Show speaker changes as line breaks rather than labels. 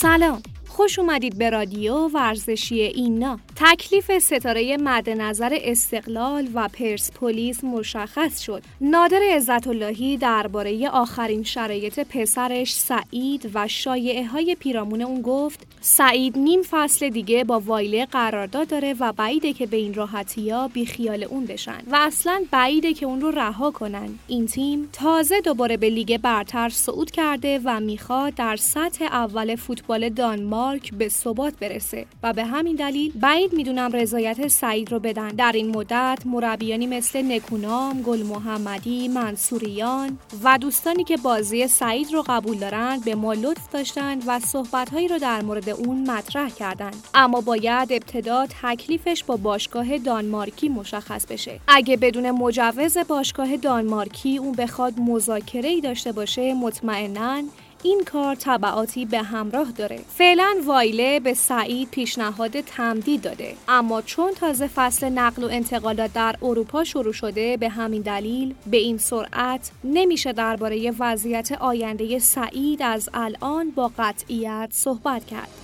سلام، خوش اومدید به رادیو ورزشی اینا. تکلیف ستاره مد نظر استقلال و پرسپولیس مشخص شد. نادر عزت‌اللهی درباره آخرین شرایط پسرش سعید و شایعه‌های پیرامون اون گفت سعید نیم فصل دیگه با وایله قرارداد داره و بعیده که به این راحتی‌ها بیخیال اون بشن و اصلاً بعیده که اون رو رها کنن. این تیم تازه دوباره به لیگ برتر صعود کرده و میخواد در سطح اول فوتبال دانمارک به ثبات برسه و به همین دلیل بعید میدونم رضایت سعید رو بدن. در این مدت مربیانی مثل نکونام، گل محمدی، منصوریان و دوستانی که بازی سعید رو قبول دارن به ما لطف داشتن و صحبت‌هایی رو در مورد اون مطرح کردن، اما باید ابتدا تکلیفش با باشگاه دانمارکی مشخص بشه. اگه بدون مجوز باشگاه دانمارکی اون بخواد مذاکره‌ای داشته باشه، مطمئناً این کار تبعاتی به همراه داره. فعلا وایله به سعید پیشنهاد تمدید داده، اما چون تازه فصل نقل و انتقالات در اروپا شروع شده، به همین دلیل به این سرعت نمیشه درباره وضعیت آینده سعید از الان با قطعیت صحبت کرد.